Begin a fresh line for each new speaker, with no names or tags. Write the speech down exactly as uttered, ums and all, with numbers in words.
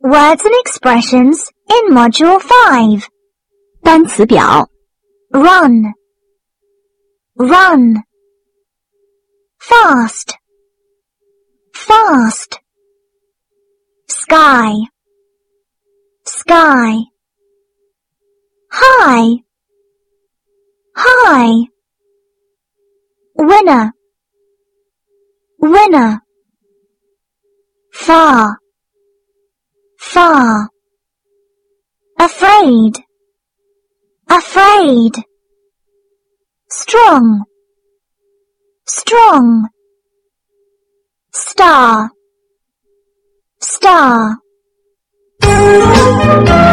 Words and expressions in Module five.
单词表
Run, run. Fast, fast. Sky, sky. High, high. Winner, winner. Far, far. Afraid, afraid. Strong, strong. Star, star.